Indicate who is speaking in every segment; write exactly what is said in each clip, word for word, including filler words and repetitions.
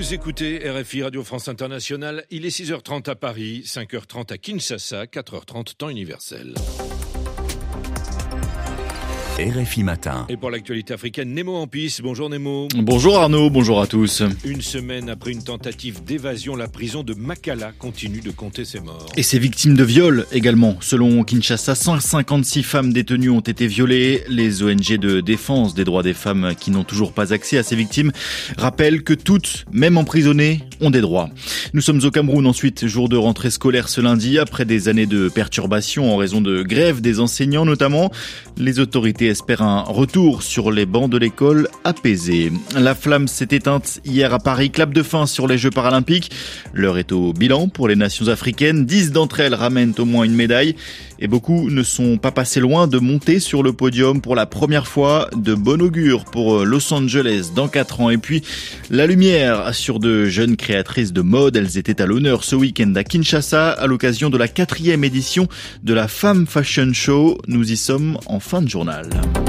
Speaker 1: Vous écoutez R F I Radio France Internationale, il est six heures trente à Paris, cinq heures trente à Kinshasa, quatre heures trente temps universel.
Speaker 2: R F I Matin.
Speaker 1: Et pour l'actualité africaine, Nemo Ampis. Bonjour Nemo.
Speaker 3: Bonjour Arnaud, bonjour à tous.
Speaker 1: Une semaine après une tentative d'évasion, la prison de Makala continue de compter ses morts.
Speaker 3: Et ses victimes de viol également. Selon Kinshasa, cent cinquante-six femmes détenues ont été violées. Les O N G de défense des droits des femmes qui n'ont toujours pas accès à ces victimes rappellent que toutes, même emprisonnées, ont des droits. Nous sommes au Cameroun ensuite, jour de rentrée scolaire ce lundi, après des années de perturbations en raison de grève des enseignants notamment. Les autorités espèrent un retour sur les bancs de l'école apaisé. La flamme s'est éteinte hier à Paris, clap de fin sur les Jeux paralympiques. L'heure est au bilan pour les nations africaines. Dix d'entre elles ramènent au moins une médaille. Et beaucoup ne sont pas passés loin de monter sur le podium pour la première fois. De bon augure pour Los Angeles dans quatre ans. Et puis, la lumière sur de jeunes créatrices de mode. Elles étaient à l'honneur ce week-end à Kinshasa à l'occasion de la quatrième édition de la Femme Fashion Show. Nous y sommes en fin de journal.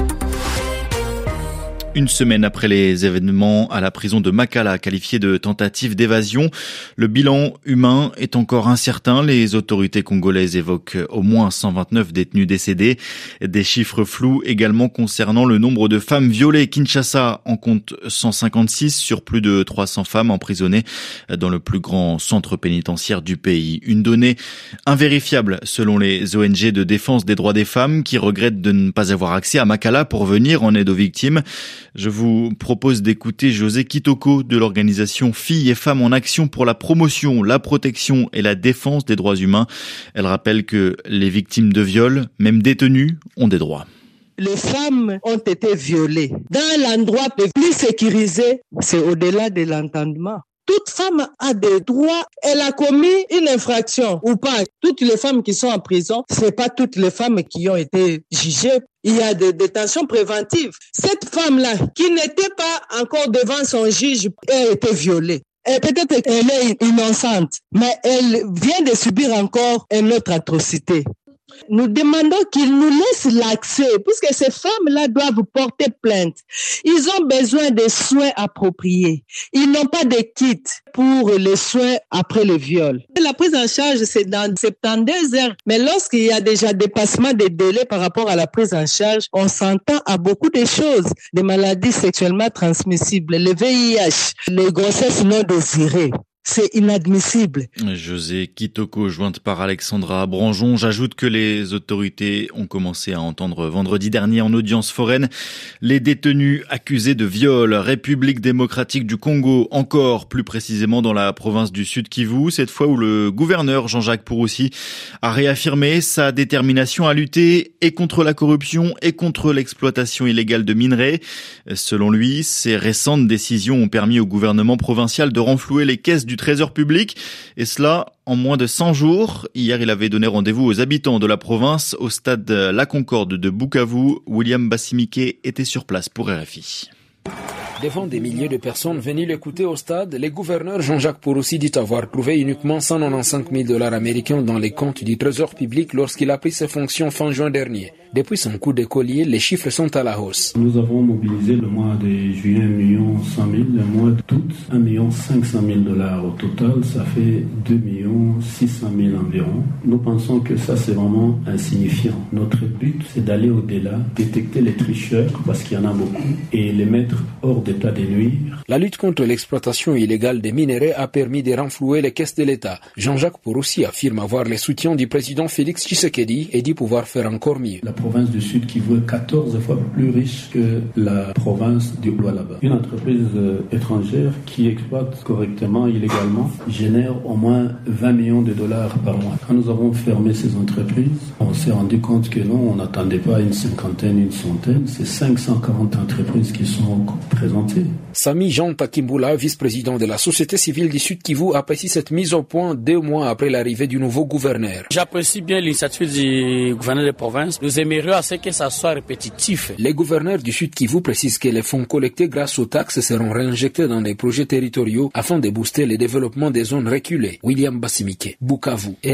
Speaker 3: Une semaine après les événements à la prison de Makala, qualifiée de tentative d'évasion, le bilan humain est encore incertain. Les autorités congolaises évoquent au moins cent vingt-neuf détenus décédés. Des chiffres flous également concernant le nombre de femmes violées. Kinshasa en compte cent cinquante-six sur plus de trois cents femmes emprisonnées dans le plus grand centre pénitentiaire du pays. Une donnée invérifiable selon les O N G de défense des droits des femmes qui regrettent de ne pas avoir accès à Makala pour venir en aide aux victimes. Je vous propose d'écouter José Kitoko de l'organisation Filles et Femmes en Action pour la promotion, la protection et la défense des droits humains. Elle rappelle que les victimes de viol, même détenues, ont des droits.
Speaker 4: Les femmes ont été violées. Dans l'endroit le plus sécurisé, c'est au-delà de l'entendement. Toute femme a des droits. Elle a commis une infraction ou pas. Toutes les femmes qui sont en prison, c'est pas toutes les femmes qui ont été jugées. Il y a des détentions préventives. Cette femme-là, qui n'était pas encore devant son juge, a été violée. Et peut-être qu'elle est innocente, mais elle vient de subir encore une autre atrocité. Nous demandons qu'ils nous laissent l'accès, puisque ces femmes-là doivent porter plainte. Ils ont besoin de soins appropriés. Ils n'ont pas de kit pour les soins après le viol. La prise en charge, c'est dans soixante-douze heures. Mais lorsqu'il y a déjà dépassement des délais par rapport à la prise en charge, on s'entend à beaucoup de choses. Des maladies sexuellement transmissibles, le V I H, les grossesses non désirées. C'est inadmissible.
Speaker 3: José Kitoko, jointe par Alexandra Branjon. J'ajoute que les autorités ont commencé à entendre vendredi dernier en audience foraine les détenus accusés de viol. République démocratique du Congo, encore plus précisément dans la province du Sud Kivu, cette fois où le gouverneur Jean-Jacques Purusi a réaffirmé sa détermination à lutter et contre la corruption et contre l'exploitation illégale de minerais. Selon lui, ces récentes décisions ont permis au gouvernement provincial de renflouer les caisses du du Trésor public, et cela en moins de cent jours. Hier, il avait donné rendez-vous aux habitants de la province au stade La Concorde de Bukavu. William Bassimike était sur place pour R F I.
Speaker 5: Devant des milliers de personnes venues l'écouter au stade, le gouverneur Jean-Jacques Purusi dit avoir trouvé uniquement cent quatre-vingt-quinze mille dollars américains dans les comptes du Trésor public lorsqu'il a pris ses fonctions fin juin dernier. Depuis son coup de collier, les chiffres sont à la hausse.
Speaker 6: Nous avons mobilisé le mois de juillet un million cent mille, le mois d'août un million cinq cent mille dollars. Au total, ça fait deux millions six cent mille environ. Nous pensons que ça, c'est vraiment insignifiant. Notre but, c'est d'aller au-delà, détecter les tricheurs, parce qu'il y en a beaucoup, et les mettre hors d'état de nuire.
Speaker 5: La lutte contre l'exploitation illégale des minerais a permis de renflouer les caisses de l'État. Jean-Jacques Purusi affirme avoir le soutien du président Félix Tshisekedi et dit pouvoir faire encore mieux.
Speaker 6: La province du Sud Kivu est quatorze fois plus riche que la province du Lualaba. Une entreprise euh, étrangère qui exploite correctement, illégalement, génère au moins vingt millions de dollars par mois. Quand nous avons fermé ces entreprises, on s'est rendu compte que non, on n'attendait pas une cinquantaine, une centaine, c'est cinq cent quarante entreprises qui sont présentées.
Speaker 5: Sami Jean Takimbula, vice-président de la société civile du Sud Kivu, apprécie cette mise au point deux mois après l'arrivée du nouveau gouverneur.
Speaker 7: J'apprécie bien l'initiative du gouverneur de province. Nous aimerions à ce que ça soit répétitif.
Speaker 5: Les gouverneurs du Sud Kivu précisent que les fonds collectés grâce aux taxes seront réinjectés dans des projets territoriaux afin de booster le développement des zones reculées. William Bassimike, Bukavu, R F I.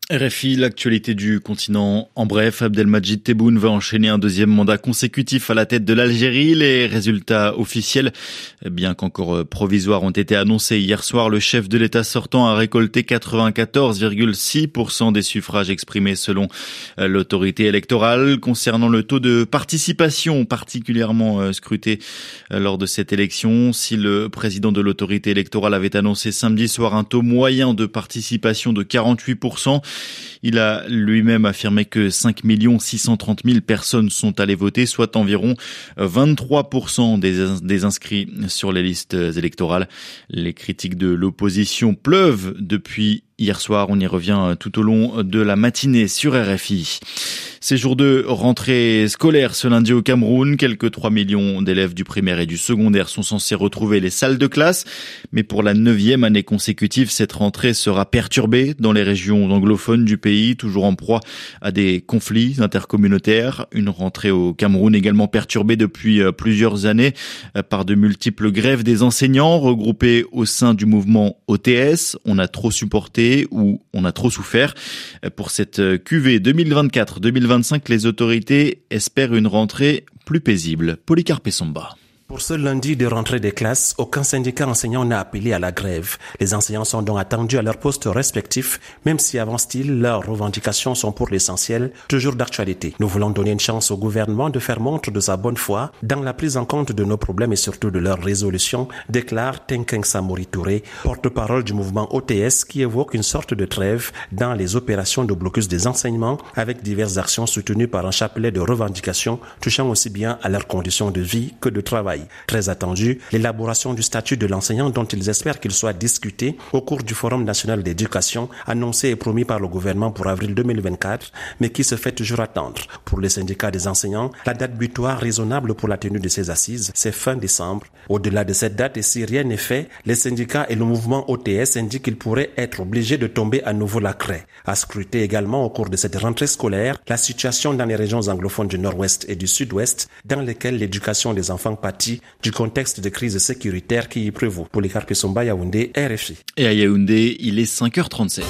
Speaker 3: R F I, l'actualité du continent. En bref, Abdelmadjid Tebboune va enchaîner un deuxième mandat consécutif à la tête de l'Algérie. Les résultats officiels, bien qu'encore provisoires, ont été annoncés hier soir. Le chef de l'État sortant a récolté quatre-vingt-quatorze virgule six pour cent des suffrages exprimés selon l'autorité électorale. Concernant le taux de participation particulièrement scruté lors de cette élection, si le président de l'autorité électorale avait annoncé samedi soir un taux moyen de participation de quarante-huit pour cent, il a lui-même affirmé que cinq millions six cent trente mille personnes sont allées voter, soit environ vingt-trois pour cent des, des inscrits sur les listes électorales. Les critiques de l'opposition pleuvent depuis hier soir. On y revient tout au long de la matinée sur R F I. Ces jours de rentrée scolaire ce lundi au Cameroun, quelques trois millions d'élèves du primaire et du secondaire sont censés retrouver les salles de classe. Mais pour la neuvième année consécutive, cette rentrée sera perturbée dans les régions anglophones du pays, toujours en proie à des conflits intercommunautaires. Une rentrée au Cameroun également perturbée depuis plusieurs années par de multiples grèves des enseignants regroupés au sein du mouvement O T S. On a trop supporté ou on a trop souffert. Pour cette Q V deux mille vingt-quatre deux mille vingt-cinq, les autorités espèrent une rentrée plus paisible. Polycarpe Samba.
Speaker 8: Pour ce lundi de rentrée des classes, aucun syndicat enseignant n'a appelé à la grève. Les enseignants sont donc attendus à leurs postes respectifs, même si avancent-ils, leurs revendications sont pour l'essentiel toujours d'actualité. Nous voulons donner une chance au gouvernement de faire montre de sa bonne foi dans la prise en compte de nos problèmes et surtout de leur résolution, déclare Tenkeng Samori Touré, porte-parole du mouvement O T S, qui évoque une sorte de trêve dans les opérations de blocus des enseignements avec diverses actions soutenues par un chapelet de revendications touchant aussi bien à leurs conditions de vie que de travail. Très attendu, l'élaboration du statut de l'enseignant dont ils espèrent qu'il soit discuté au cours du Forum national d'éducation annoncé et promis par le gouvernement pour avril deux mille vingt-quatre, mais qui se fait toujours attendre. Pour les syndicats des enseignants, la date butoir raisonnable pour la tenue de ces assises, c'est fin décembre. Au-delà de cette date, et si rien n'est fait, les syndicats et le mouvement O T S indiquent qu'ils pourraient être obligés de tomber à nouveau la craie. À scruter également au cours de cette rentrée scolaire, la situation dans les régions anglophones du Nord-Ouest et du Sud-Ouest, dans lesquelles l'éducation des enfants pâtit du contexte de crise sécuritaire qui y prévaut. Polycarpe Samba, Yaoundé, R F I.
Speaker 3: Et à Yaoundé, il est cinq heures trente-sept.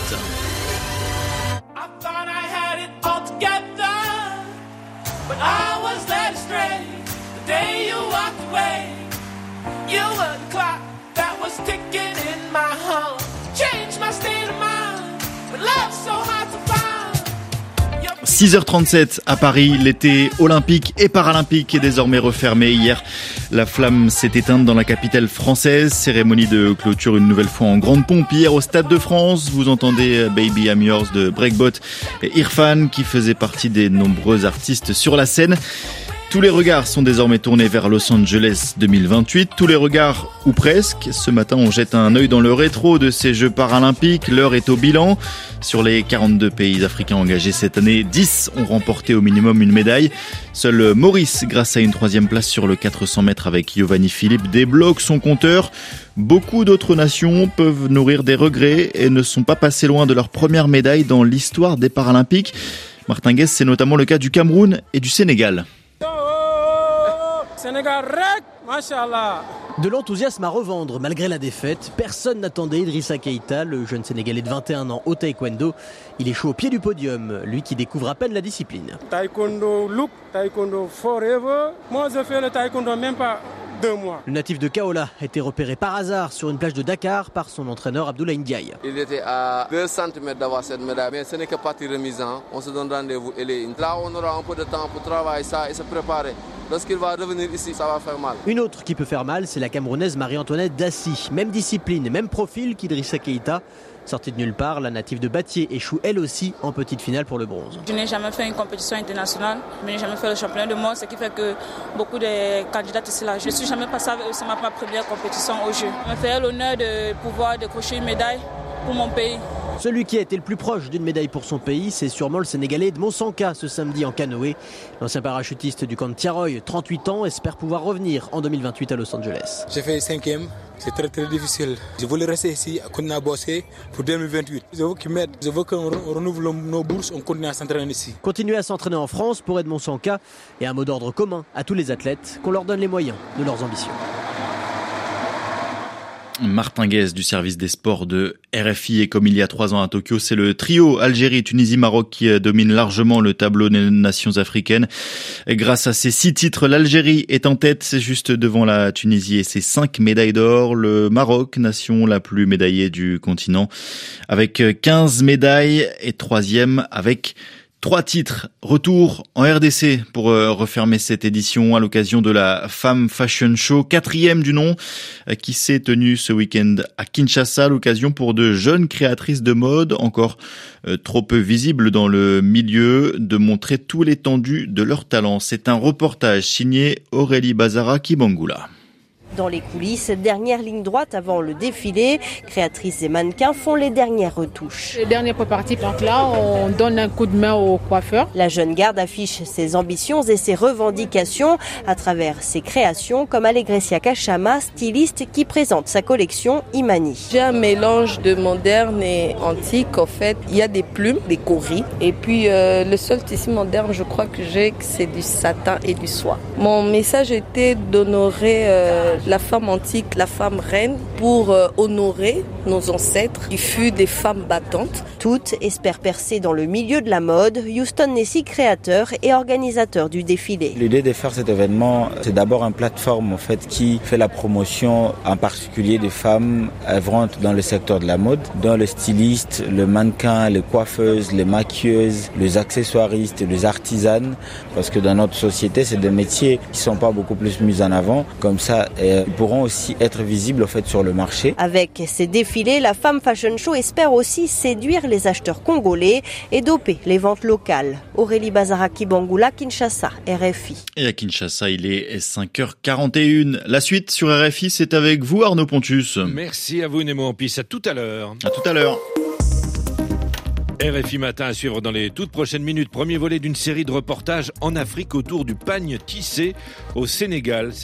Speaker 3: six heures trente-sept à Paris, l'été olympique et paralympique est désormais refermé. Hier, la flamme s'est éteinte dans la capitale française. Cérémonie de clôture une nouvelle fois en grande pompe hier au Stade de France. Vous entendez Baby I'm Yours de Breakbot et Irfan qui faisait partie des nombreux artistes sur la scène. Tous les regards sont désormais tournés vers Los Angeles deux mille vingt-huit. Tous les regards, ou presque. Ce matin, on jette un œil dans le rétro de ces Jeux paralympiques. L'heure est au bilan. Sur les quarante-deux pays africains engagés cette année, dix ont remporté au minimum une médaille. Seul Maurice, grâce à une troisième place sur le quatre cents mètres avec Giovanni Philippe, débloque son compteur. Beaucoup d'autres nations peuvent nourrir des regrets et ne sont pas passées loin de leur première médaille dans l'histoire des Paralympiques. Martin Guess, c'est notamment le cas du Cameroun et du Sénégal.
Speaker 9: De l'enthousiasme à revendre malgré la défaite. Personne n'attendait Idrissa Keïta, le jeune Sénégalais de vingt et un ans au taekwondo. Il est chaud au pied du podium, lui qui découvre à peine la discipline.
Speaker 10: Taekwondo look, taekwondo forever. Moi je fais le taekwondo même pas deux mois.
Speaker 9: Le natif de Kaola a été repéré par hasard sur une plage de Dakar par son entraîneur Abdoulaye Ndiaye.
Speaker 11: Il était à deux centimètres d'avoir cette médaille, mais ce n'est que partie remise. Hein. On se donne rendez-vous. Là on aura un peu de temps pour travailler ça et se préparer. Lorsqu'il va revenir ici, ça va faire mal.
Speaker 9: Une autre qui peut faire mal, c'est la Camerounaise Marie-Antoinette Dassy. Même discipline, même profil qu'Idrissa Keïta. Sortie de nulle part, la native de Batié échoue elle aussi en petite finale pour le bronze.
Speaker 12: Je n'ai jamais fait une compétition internationale, je n'ai jamais fait le championnat du monde, ce qui fait que beaucoup de candidats ici là. Je ne suis jamais passée, c'est ma première compétition au jeu. Je me fais l'honneur de pouvoir décrocher une médaille pour mon pays.
Speaker 9: Celui qui a été le plus proche d'une médaille pour son pays, c'est sûrement le Sénégalais Edmond Sanka ce samedi en canoë. L'ancien parachutiste du camp de Tiaroy, trente-huit ans, espère pouvoir revenir en deux mille vingt-huit à Los Angeles.
Speaker 13: J'ai fait cinquième, c'est très très difficile. Je voulais rester ici, continuer à bosser pour deux mille vingt-huit. Je veux qu'ils m'aident, je veux qu'on renouvelle nos bourses, on continue à s'entraîner ici.
Speaker 9: Continuer à s'entraîner en France pour Edmond Sanka et un mot d'ordre commun à tous les athlètes, qu'on leur donne les moyens de leurs ambitions.
Speaker 3: Martin Guez du service des sports de R F I. Et comme il y a trois ans à Tokyo, c'est le trio Algérie, Tunisie, Maroc qui domine largement le tableau des nations africaines. Grâce à ses six titres, l'Algérie est en tête, c'est juste devant la Tunisie et ses cinq médailles d'or. Le Maroc, nation la plus médaillée du continent, avec quinze médailles, et troisième avec trois titres. Retour en R D C pour refermer cette édition à l'occasion de la Femme Fashion Show, quatrième du nom, qui s'est tenue ce week-end à Kinshasa. L'occasion pour de jeunes créatrices de mode, encore trop peu visibles dans le milieu, de montrer tout l'étendue de leur talent. C'est un reportage signé Aurélie Bazara Kibangula.
Speaker 14: Dans les coulisses, dernière ligne droite avant le défilé, créatrices et mannequins font les dernières retouches.
Speaker 15: Les derniers préparatifs, donc là, on donne un coup de main au coiffeur.
Speaker 14: La jeune garde affiche ses ambitions et ses revendications à travers ses créations, comme Alegresia Kachama, styliste qui présente sa collection Imani.
Speaker 16: J'ai un mélange de moderne et antique. En fait, il y a des plumes, des coris, et puis euh, le seul tissu moderne, je crois que j'ai, c'est du satin et du soie. Mon message était d'honorer euh, la femme antique, la femme reine, pour euh, honorer nos ancêtres qui furent des femmes battantes.
Speaker 14: Toutes espèrent percer dans le milieu de la mode. Houston Nessie, créateur et organisateur du défilé.
Speaker 17: L'idée de faire cet événement, c'est d'abord une plateforme en fait qui fait la promotion, en particulier des femmes œuvrantes dans le secteur de la mode, dont les stylistes, le mannequin, les coiffeuses, les maquilleuses, les accessoiristes, les artisanes, parce que dans notre société, c'est des métiers qui sont pas beaucoup plus mis en avant. Comme ça, et ils pourront aussi être visibles en fait sur le marché.
Speaker 14: Avec ces défilés, la Femme Fashion Show espère aussi séduire les acheteurs congolais et doper les ventes locales. Aurélie Bazara Kibangula, Kinshasa, R F I.
Speaker 3: Et à Kinshasa, il est cinq heures quarante et une. La suite sur R F I, c'est avec vous Arnaud Pontus.
Speaker 1: Merci à vous Nemo Ampis, à tout à l'heure.
Speaker 3: À tout à l'heure.
Speaker 1: R F I Matin à suivre dans les toutes prochaines minutes. Premier volet d'une série de reportages en Afrique autour du pagne tissé au Sénégal.